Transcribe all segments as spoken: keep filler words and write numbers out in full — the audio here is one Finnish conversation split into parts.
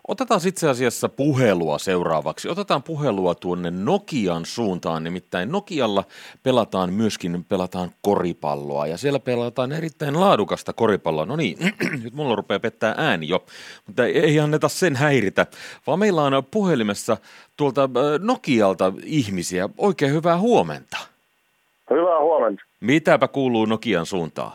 Otetaan itse asiassa puhelua seuraavaksi. Otetaan puhelua tuonne Nokian suuntaan, nimittäin Nokialla pelataan myöskin pelataan koripalloa ja siellä pelataan erittäin laadukasta koripalloa. No niin, nyt mulla rupeaa pettää ääni jo, mutta ei anneta sen häiritä, vaan meillä on puhelimessa tuolta Nokialta ihmisiä. Oikein hyvää huomenta. Hyvää huomenta. Mitäpä kuuluu Nokian suuntaan?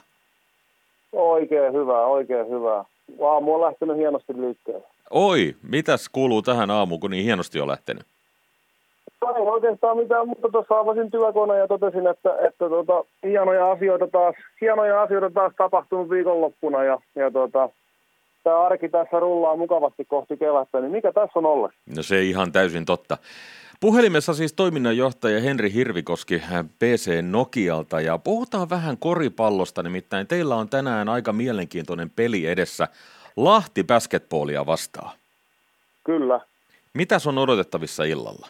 Oikein hyvää, oikein hyvää. Aamu on lähtenyt hienosti liikkeelle. Oi, mitäs kuuluu tähän aamuun, kun niin hienosti on lähtenyt? Ei oikeastaan mitään, mutta tuossa avasin työkoneen ja totesin, että, että tota, hienoja, asioita taas, hienoja asioita taas tapahtunut viikonloppuna. Ja, ja tota, tämä arki tässä rullaa mukavasti kohti kevättä, niin mikä tässä on ollut? No se ihan täysin totta. Puhelimessa siis toiminnanjohtaja Henri Hirvikoski P C Nokialta ja puhutaan vähän koripallosta, nimittäin teillä on tänään aika mielenkiintoinen peli edessä Lahti Basketballia vastaan. Kyllä. Mitäs on odotettavissa illalla?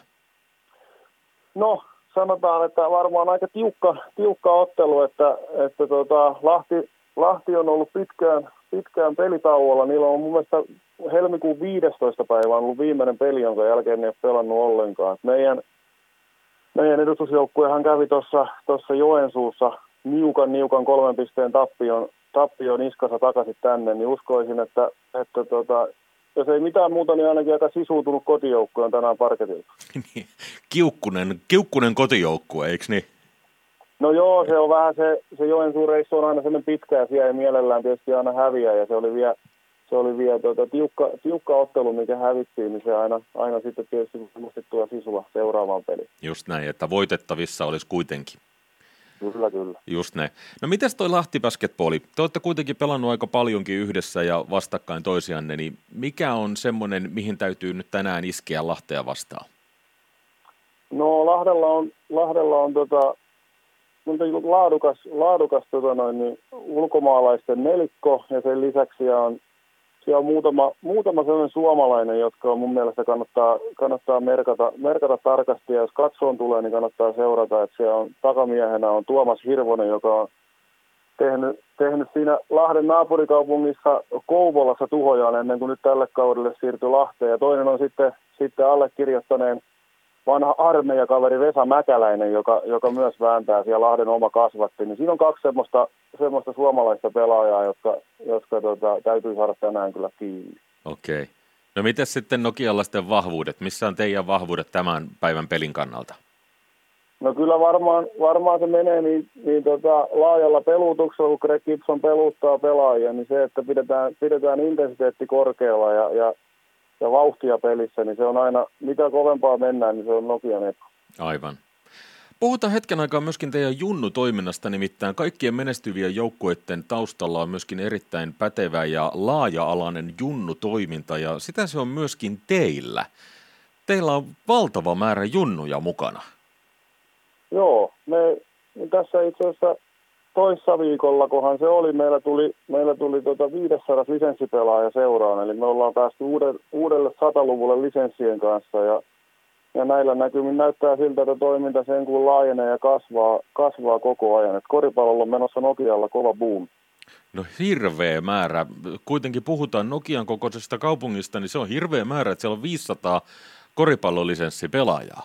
No sanotaan, että varmaan aika tiukka, tiukka ottelu, että, että tota, Lahti, Lahti on ollut pitkään, pitkään pelitauolla. Niillä on mun mielestä helmikuun viidestoista päivä on ollut viimeinen peli, jonka jälkeen ne ei ole pelannut ollenkaan. Meidän, meidän edustusjoukkuehan kävi tuossa Joensuussa niukan niukan kolmen pisteen tappion, tappion niskassa takaisin tänne, niin uskoisin, että, että tota, jos ei mitään muuta, niin ainakin aika sisuutunut kotijoukkue on tänään parketilla. Kiukkunen, kiukkunen kotijoukkue, eikö niin? No joo, se on vähän se, se Joensuun reissu on aina sellainen pitkä ja siellä ei mielellään tietysti aina häviä ja se oli vielä Se oli vielä tuota, tiukka, tiukka ottelu, mikä hävittiin, niin se aina, aina sitten tietysti tuo sisua seuraavaan peliin. Just näin, että voitettavissa olisi kuitenkin. Kyllä, kyllä. Just näin. No mites toi Lahti Basketballi? Te olette kuitenkin pelannut aika paljonkin yhdessä ja vastakkain toisianne, niin mikä on semmoinen, mihin täytyy nyt tänään iskeä Lahtea vastaan? No Lahdella on, Lahdella on tota, laadukas, laadukas tota noin, niin, ulkomaalaisten nelikko ja sen lisäksi on siellä on muutama, muutama sellainen suomalainen, jotka on mun mielestä kannattaa, kannattaa merkata, merkata tarkasti. Ja jos katsoon tulee, niin kannattaa seurata, että siellä on takamiehenä on Tuomas Hirvonen, joka on tehnyt, tehnyt siinä Lahden naapurikaupungissa Kouvolassa tuhojaan ennen kuin nyt tälle kaudelle siirtyi Lahteen. Ja toinen on sitten, sitten allekirjoittaneen vanha armeijakaveri Vesa Mäkäläinen, joka, joka myös vääntää siellä Lahden oma kasvatti. Niin siinä on kaksi semmoista, semmoista suomalaista pelaajaa, jotka, jotka tota, täytyy saada tänään kyllä kiinni. Okei. No miten sitten nokialaisten vahvuudet? Missä on teidän vahvuudet tämän päivän pelin kannalta? No kyllä varmaan, varmaan se menee niin, niin tota, laajalla pelutuksella, kun Greg Gibson peluttaa pelaajia, niin se, että pidetään, pidetään intensiteetti korkealla ja, ja ja vauhtia pelissä, niin se on aina, mitä kovempaa mennään, niin se on Nokian etu. Aivan. Puhutaan hetken aikaa myöskin teidän junnutoiminnasta, nimittäin kaikkien menestyvien joukkueiden taustalla on myöskin erittäin pätevä ja laaja-alainen junnutoiminta, ja sitä se on myöskin teillä. Teillä on valtava määrä junnuja mukana. Joo, me tässä itse asiassa toissa viikolla, kohan se oli, meillä tuli, meillä tuli tota viisisataa lisenssipelaaja seuraan, eli me ollaan päästy uudelle, uudelle sataluvulle lisenssien kanssa, ja, ja näillä näkymin näyttää siltä, että toiminta sen kun laajenee ja kasvaa, kasvaa koko ajan, että koripallolla on menossa Nokialla kova boom. No hirveä määrä, kuitenkin puhutaan Nokian kokoisesta kaupungista, niin se on hirveä määrä, että siellä on viisisataa koripallolisenssipelaajaa.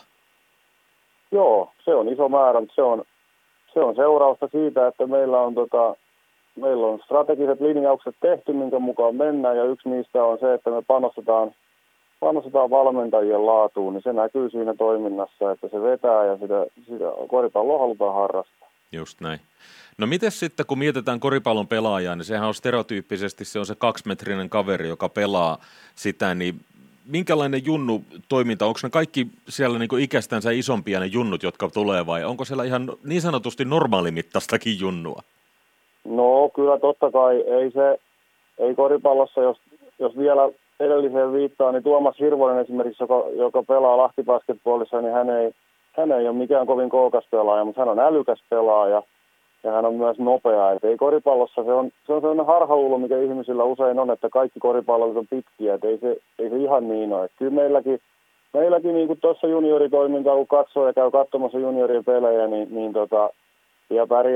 Joo, se on iso määrä, mutta se on Se on seurausta siitä, että meillä on, tota, meillä on strategiset linjaukset tehty, minkä mukaan mennään, ja yksi niistä on se, että me panostetaan, panostetaan valmentajien laatuun, niin se näkyy siinä toiminnassa, että se vetää ja sitä, sitä koripalloa halutaan harrastaa. Just näin. No mites sitten, kun mietitään koripallon pelaajaa, niin sehän on stereotyyppisesti, se on se kaksimetrinen kaveri, joka pelaa sitä, niin minkälainen junnu-toiminta, onko ne kaikki siellä niin kuin ikästänsä isompia ne junnut, jotka tulee, vai onko siellä ihan niin sanotusti normaalimittaistakin junnua? No kyllä totta kai, ei se, ei koripallossa, jos, jos vielä edelliseen viittaa, niin Tuomas Hirvonen esimerkiksi, joka, joka pelaa Lahti Basketballissa, niin hän ei, hän ei ole mikään kovin kookas pelaaja, mutta hän on älykäs pelaaja. Ja hän on myös nopea. Et ei koripallossa, se on, se on sellainen harhaluulo, mikä ihmisillä usein on, että kaikki koripallot on pitkiä. Et ei, se, ei se ihan niin ole. Et kyllä meilläkin, meilläkin niin kuin tuossa junioritoimintaa, kun katsoo ja käy katsomassa juniorien pelejä, niin, niin tota, ja pärjää,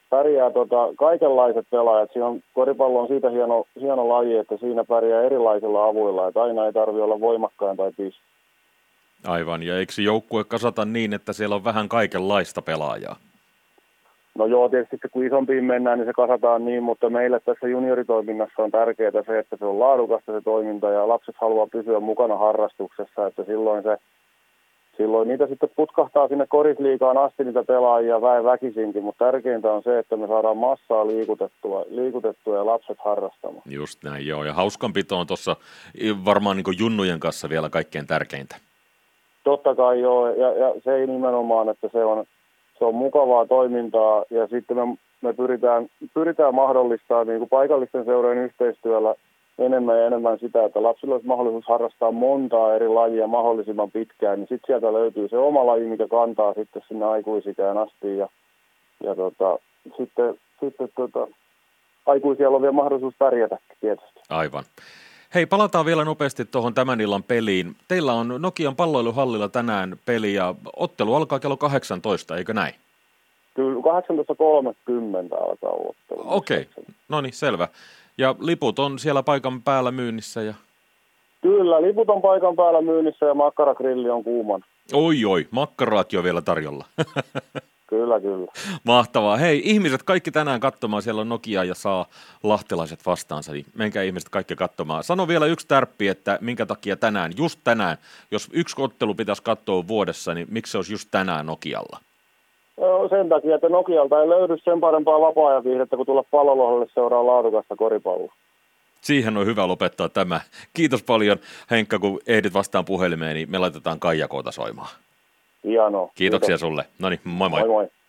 pärjää tota, kaikenlaiset pelaajat. Siinä on, koripallo on siitä hieno, hieno laji, että siinä pärjää erilaisilla avuilla, että aina ei tarvitse olla voimakkain tai piste. Aivan, ja eikö joukkue kasata niin, että siellä on vähän kaikenlaista pelaajaa? No joo, tietysti kun isompiin mennään, niin se kasataan niin, mutta meille tässä junioritoiminnassa on tärkeää se, että se on laadukasta se toiminta ja lapset haluaa pysyä mukana harrastuksessa, että silloin se Silloin niitä sitten putkahtaa sinne korisliigaan asti niitä pelaajia väen väkisinkin, mutta tärkeintä on se, että me saadaan massaa liikutettua, liikutettua ja lapset harrastamaan. Just näin, joo. Ja hauskanpito on tuossa varmaan niin kuin junnujen kanssa vielä kaikkein tärkeintä. Totta kai joo, ja, ja se ei nimenomaan, että se on, se on mukavaa toimintaa, ja sitten me, me pyritään, pyritään mahdollistamaan niin kuin paikallisten seurojen yhteistyöllä enemmän ja enemmän sitä, että lapsilla olisi mahdollisuus harrastaa montaa eri lajia mahdollisimman pitkään, niin sitten sieltä löytyy se oma laji, mikä kantaa sitten sinne aikuisikään asti, ja, ja tota, sitten, sitten tota, aikuisilla on vielä mahdollisuus pärjätäkin tietysti. Aivan. Hei, palataan vielä nopeasti tuohon tämän illan peliin. Teillä on Nokian palloiluhallilla tänään peli, ja ottelu alkaa kello kahdeksantoista, eikö näin? Kyllä, kahdeksantoista kolmekymmentä alkaa ottelu. Okei, okay. No niin, selvä. Ja liput on siellä paikan päällä myynnissä? Ja... Kyllä, liput on paikan päällä myynnissä ja makkaragrilli on kuuman. Oi oi, makkaraatkin on vielä tarjolla. Kyllä, kyllä. Mahtavaa. Hei, ihmiset kaikki tänään katsomaan, siellä on Nokia ja saa lahtelaiset vastaansa, niin menkää ihmiset kaikki katsomaan. Sano vielä yksi tärppi, että minkä takia tänään, just tänään, jos yksi ottelu pitäisi katsoa vuodessa, niin miksi se olisi just tänään Nokialla? Sen takia, että Nokialta ei löydy sen parempaa vapaa-ajan viihdettä, kuin tulla Pallolohdalle seuraa laadukasta koripalloa. Siihen on hyvä lopettaa tämä. Kiitos paljon, Henkka, kun ehdit vastaan puhelimeen, niin me laitetaan Kaija Koota soimaan. Hienoa. Kiitoksia Kiitos. sulle. No niin, moi moi. Moi moi.